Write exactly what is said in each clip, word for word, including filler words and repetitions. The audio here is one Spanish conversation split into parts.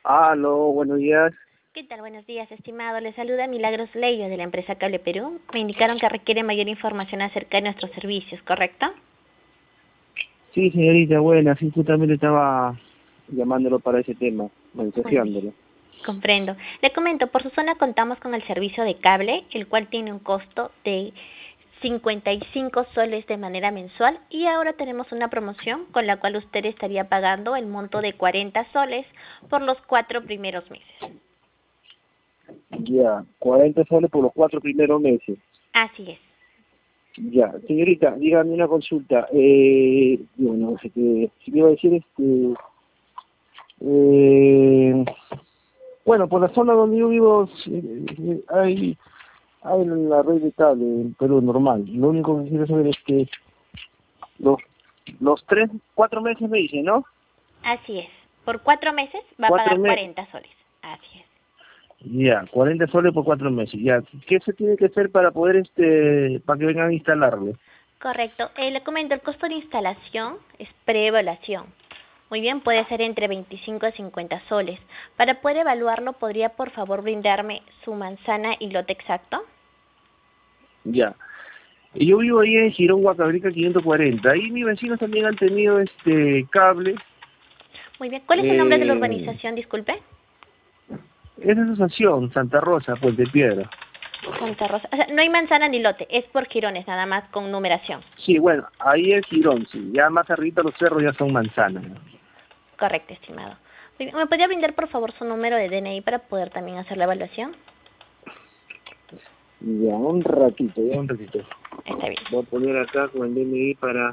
Aló, buenos días. ¿Qué tal? Buenos días, estimado. Le saluda Milagros Leyo de la empresa Cable Perú. Me indicaron que requiere mayor información acerca de nuestros servicios, ¿correcto? Sí, señorita, buena, sí, justamente estaba llamándolo para ese tema, Muy bien. mensajeándolo. Comprendo. Le comento, por su zona contamos con el servicio de cable, el cual tiene un costo de cincuenta y cinco soles de manera mensual y ahora tenemos una promoción con la cual usted estaría pagando el monto de cuarenta soles por los cuatro primeros meses. Ya, cuarenta soles por los cuatro primeros meses. Así es. Ya, señorita, dígame una consulta. Eh, bueno, este, si le iba a decir, este, eh, bueno, por la zona donde yo vivo eh, eh, hay, hay la red de cable en Perú normal. Lo único que quiero saber es que los, los tres, cuatro meses me dicen, ¿no? Así es. Por cuatro meses va a Cuatro pagar meses. cuarenta soles. Así es. Ya, cuarenta soles por cuatro meses. Ya, ¿qué se tiene que hacer para poder, este, para que vengan a instalarlo? Correcto. Eh, le comento, el costo de instalación es preevaluación. Muy bien, puede ser entre veinticinco a cincuenta soles. Para poder evaluarlo, ¿podría por favor brindarme su manzana y lote exacto? Ya. Yo vivo ahí en Girón, Huacabrica quinientos cuarenta. Ahí mis vecinos también han tenido este cable. Muy bien. ¿Cuál es el nombre de la Eh, urbanización? Disculpe. es asociación, Santa Rosa, Puente Piedra. Santa Rosa. O sea, no hay manzana ni lote, es por girones, nada más con numeración. Sí, bueno, ahí en Girón, sí. Ya más arriba los cerros ya son manzanas. Correcto, estimado. Muy bien. ¿Me podría brindar por favor su número de D N I para poder también hacer la evaluación? Ya, un ratito, ya un ratito. Está bien. Voy a poner acá con el D N I para...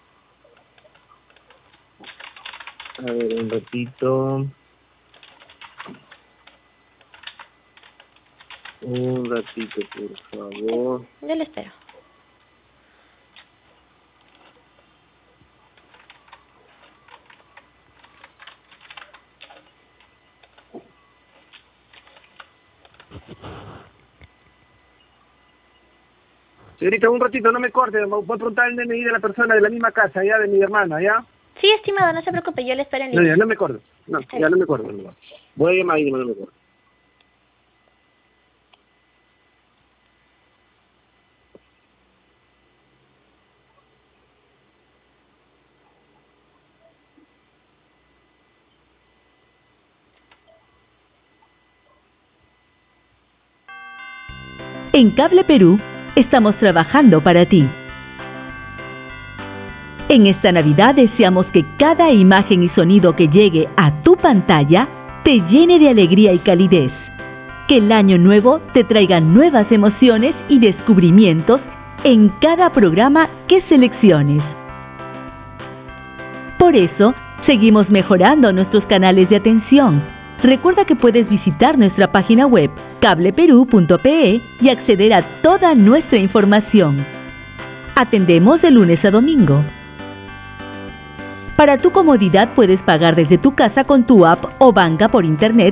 A ver, un ratito. Un ratito, por favor. Yo le espero. Señorita, un ratito, no me corte. Voy a preguntar el D N I de la persona de la misma casa, ya, de mi hermana, ¿ya? Sí, estimado, no se preocupe, yo le espero en No, ya, línea. no me corte. No, Está ya bien. no me corte. No. Voy a llamar ahí, no me corte. En Cable Perú estamos trabajando para ti. En esta Navidad deseamos que cada imagen y sonido que llegue a tu pantalla te llene de alegría y calidez. Que el año nuevo te traiga nuevas emociones y descubrimientos en cada programa que selecciones. Por eso, seguimos mejorando nuestros canales de atención. Recuerda que puedes visitar nuestra página web cable perú punto pe y acceder a toda nuestra información. Atendemos de lunes a domingo. Para tu comodidad puedes pagar desde tu casa con tu app o banca por internet.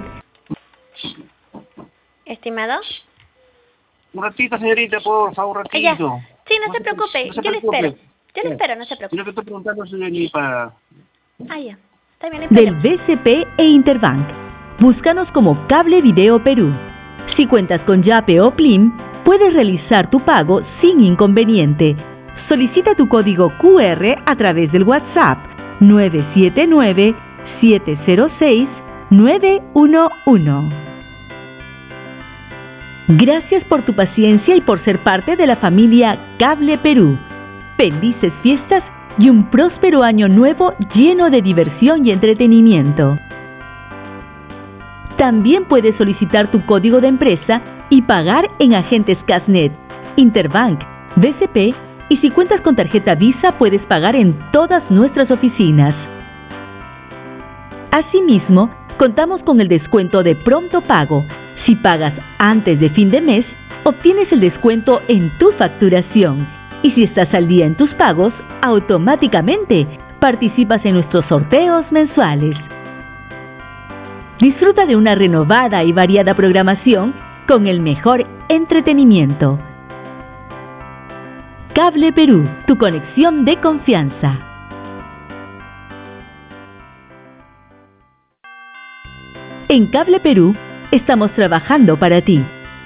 Estimado. Un ratito, señorita, por favor, un Eh, ya. ratito. Sí, no No se se, preocupe, no se yo le espero. preocupe. Yo le Eh, espero, no se preocupe. Sino que estoy preguntando su D N I para... Ah, ya. Está bien, no hay Del problema. B C P e Interbank. Búscanos como Cable Video Perú. Si cuentas con Yape o Plim, puedes realizar tu pago sin inconveniente. Solicita tu código Q R a través del WhatsApp nueve siete nueve, siete cero seis, nueve uno uno. Gracias por tu paciencia y por ser parte de la familia Cable Perú. Felices fiestas y un próspero año nuevo lleno de diversión y entretenimiento. También puedes solicitar tu código de empresa y pagar en agentes Casnet, Interbank, B C P y si cuentas con tarjeta Visa puedes pagar en todas nuestras oficinas. Asimismo, contamos con el descuento de pronto pago. Si pagas antes de fin de mes, obtienes el descuento en tu facturación. Y si estás al día en tus pagos, automáticamente participas en nuestros sorteos mensuales. Disfruta de una renovada y variada programación con el mejor entretenimiento. Cable Perú, tu conexión de confianza. En Cable Perú estamos trabajando para ti.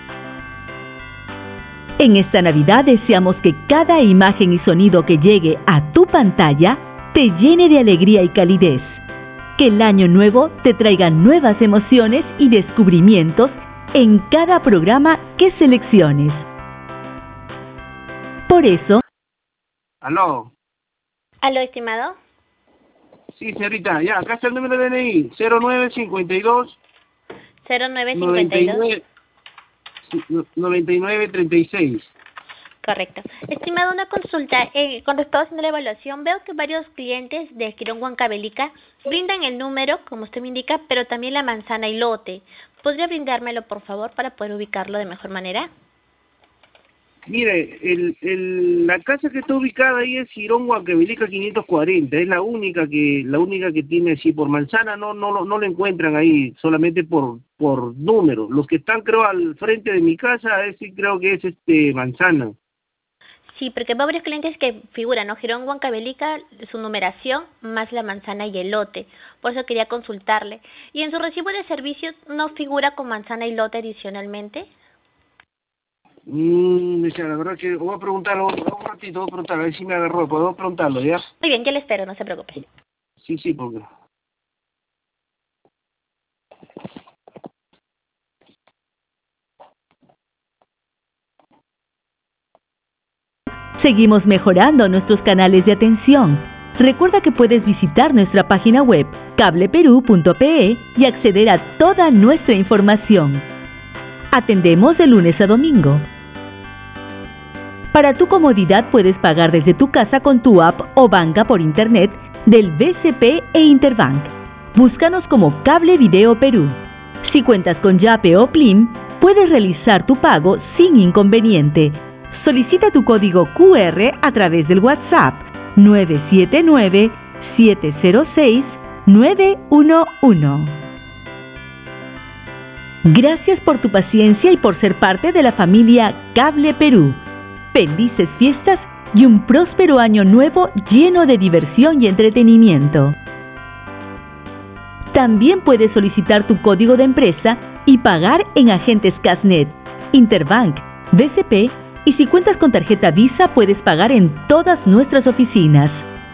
En esta Navidad deseamos que cada imagen y sonido que llegue a tu pantalla te llene de alegría y calidez. Que el año nuevo te traiga nuevas emociones y descubrimientos en cada programa que selecciones. Por eso... Aló. ¿Aló, estimado? Sí, señorita, ya, acá está el número de D N I, cero nueve cincuenta y dos cero nueve cincuenta y dos noventa y nueve treinta y seis. Correcto. Estimado, una consulta. Eh, cuando estaba haciendo la evaluación, veo que varios clientes de Girón Huancavelica brindan el número, como usted me indica, pero también la manzana y lote. ¿Podría brindármelo, por favor, para poder ubicarlo de mejor manera? Mire, el, el, la casa que está ubicada ahí es Girón Huancavelica quinientos cuarenta, es la única que la única que tiene así por manzana, no no no lo encuentran ahí, solamente por por número. Los que están creo al frente de mi casa, ese creo que es este manzana. Sí, porque hay varios clientes que figuran, ¿no? Girón Huancavelica, su numeración, más la manzana y el lote. Por eso quería consultarle. ¿Y en su recibo de servicios no figura con manzana y lote adicionalmente? Mmm, la verdad que voy a preguntarlo, un ratito, voy a preguntarlo, a ver si me agarró, puedo preguntarlo, ¿ya? Muy bien, yo le espero, no se preocupe. Sí, sí, porque... Seguimos mejorando nuestros canales de atención. Recuerda que puedes visitar nuestra página web cable perú punto pe y acceder a toda nuestra información. Atendemos de lunes a domingo. Para tu comodidad puedes pagar desde tu casa con tu app o banca por internet del B C P e Interbank. Búscanos como Cable Video Perú. Si cuentas con Yape o Plim, puedes realizar tu pago sin inconveniente. Solicita tu código Q R a través del WhatsApp nueve siete nueve, siete cero seis, nueve uno uno. Gracias por tu paciencia y por ser parte de la familia Cable Perú. Felices fiestas y un próspero año nuevo lleno de diversión y entretenimiento. También puedes solicitar tu código de empresa y pagar en agentes Casnet, Interbank, B C P, y si cuentas con tarjeta Visa puedes pagar en todas nuestras oficinas.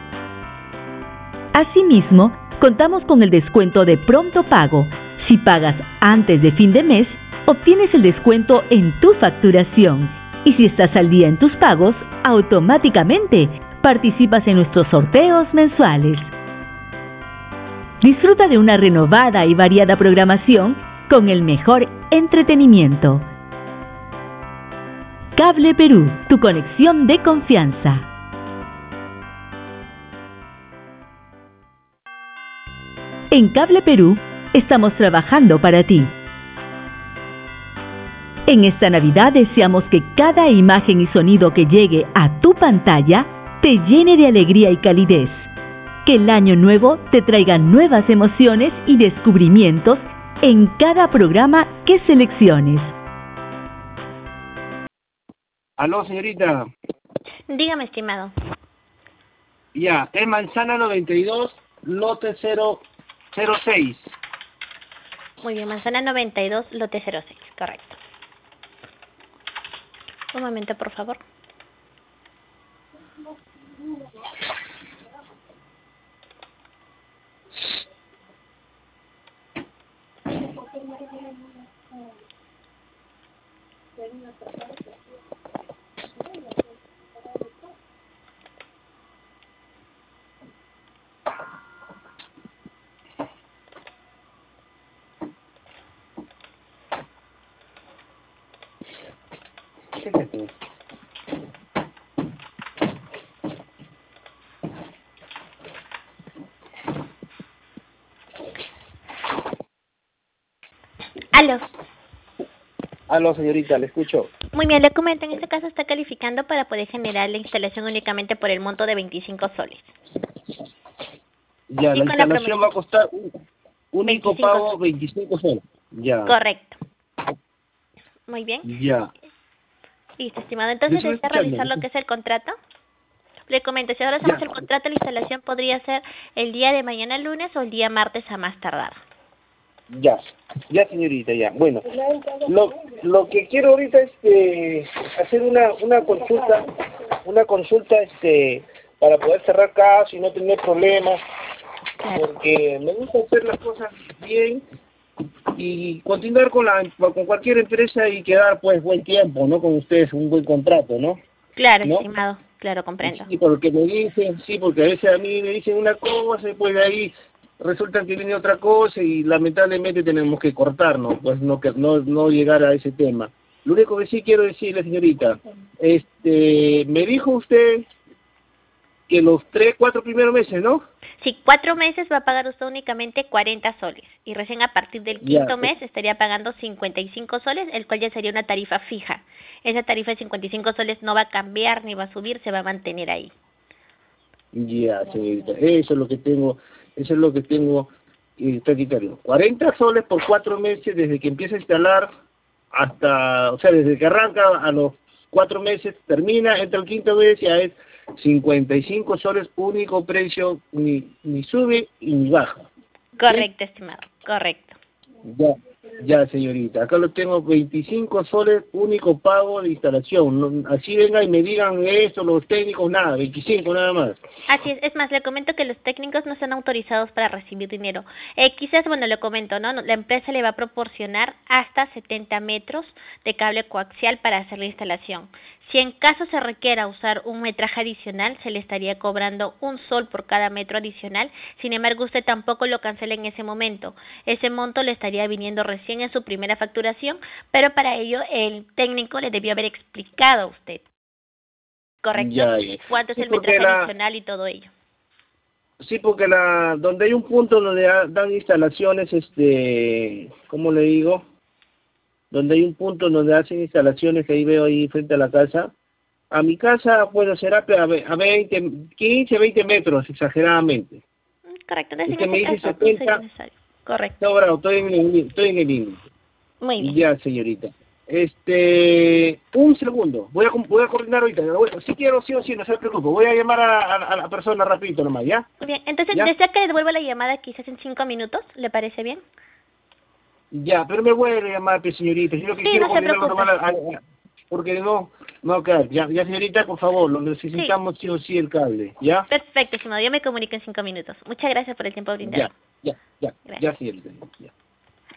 Asimismo, contamos con el descuento de pronto pago. Si pagas antes de fin de mes, obtienes el descuento en tu facturación. Y si estás al día en tus pagos, automáticamente participas en nuestros sorteos mensuales. Disfruta de una renovada y variada programación con el mejor entretenimiento. Cable Perú, tu conexión de confianza. En Cable Perú estamos trabajando para ti. En esta Navidad deseamos que cada imagen y sonido que llegue a tu pantalla te llene de alegría y calidez. Que el año nuevo te traiga nuevas emociones y descubrimientos en cada programa que selecciones. Aló, señorita. Dígame, estimado. Ya, es manzana noventa y dos, lote cero cero seis. Muy bien, manzana noventa y dos, lote cero seis, correcto. Un momento, por favor. ¿Qué es esto? Aló. Aló, señorita, le escucho. Muy bien, le comento, en este caso está calificando para poder generar la instalación únicamente por el monto de veinticinco soles. Ya, Y la con la instalación va a costar un único veinticinco pago soles. veinticinco soles. Ya. Correcto. Muy bien. Ya. Listo, estimado. Yo Entonces, estoy ¿desea escuchando. realizar lo que es el contrato? Le comento, si ahora hacemos Ya. el contrato, la instalación podría ser el día de mañana lunes o el día martes a más tardar. Ya, ya señorita, ya. Bueno, lo, lo que quiero ahorita es este, hacer una, una consulta, una consulta este, para poder cerrar caso y no tener problemas, porque me gusta hacer las cosas bien y continuar con la con cualquier empresa y quedar pues buen tiempo, ¿no? Con ustedes, un buen contrato, ¿no? Claro, ¿no? estimado, claro, comprendo. Sí, porque me dicen, sí, porque a veces a mí me dicen una cosa y pues de ahí resulta que viene otra cosa y lamentablemente tenemos que cortarnos, pues no que no no llegar a ese tema. Lo único que sí quiero decirle, señorita, este, me dijo usted que los tres, cuatro primeros meses, ¿no? Sí, cuatro meses va a pagar usted únicamente cuarenta soles y recién a partir del quinto Ya, mes estaría pagando cincuenta y cinco soles, el cual ya sería una tarifa fija. Esa tarifa de cincuenta y cinco soles no va a cambiar ni va a subir, se va a mantener ahí. ya, señorita, eso es lo que tengo, eso es lo que tengo eh, criterio. cuarenta soles por cuatro meses desde que empieza a instalar hasta, o sea, desde que arranca a los cuatro meses, termina, entra el quinto mes, ya es cincuenta y cinco soles, único precio, ni, ni sube y ni baja. Correcto, ¿Sí? estimado, correcto. Ya, ya señorita, acá lo tengo veinticinco soles, único pago de instalación. No, así venga y me digan esto, los técnicos, nada, veinticinco nada más. Así es, es más, le comento que los técnicos no están autorizados para recibir dinero. Eh, quizás, bueno, le comento, ¿no? La empresa le va a proporcionar hasta setenta metros de cable coaxial para hacer la instalación. Si en caso se requiera usar un metraje adicional, se le estaría cobrando un sol por cada metro adicional. Sin embargo, usted tampoco lo cancela en ese momento. Ese monto le estaría viniendo recién en su primera facturación, pero para ello el técnico le debió haber explicado a usted. ¿Correcto? Ya, ya. ¿Cuánto es Sí, el porque metraje la, adicional y todo ello? sí, porque la, donde hay un punto donde ha- dan instalaciones, este, ¿cómo le digo? Donde hay un punto donde hacen instalaciones que ahí veo ahí frente a la casa. A mi casa, bueno, será a ve- a veinte, quince, veinte metros, exageradamente. Mm, Correcto, entonces Usted en me ese dice caso no sería setenta, necesario. Correcto. está bravo, estoy en el, estoy en el límite. Muy bien. Ya, señorita. Este, un segundo, voy a, voy a coordinar ahorita. Voy- si quiero, sí o sí, no se preocupe. Voy a llamar a, a, a la persona rapidito nomás, ¿ya? Muy bien, entonces, ¿Ya? ¿desea que le devuelva la llamada quizás en cinco minutos? ¿Le parece bien? Ya, pero me vuelve a llamar, pues, señorita. Yo lo que Sí, quiero no se coordinarlo preocupe. nomás, a- a- porque no, no, acá. Ya, ya, señorita, por favor, lo Sí, necesitamos sí o sí el cable, ¿ya? perfecto, estimado. Yo me comunico en cinco minutos. Muchas gracias por el tiempo brindado. Ya, ya, ya, Gracias. ya, señorita. Ya.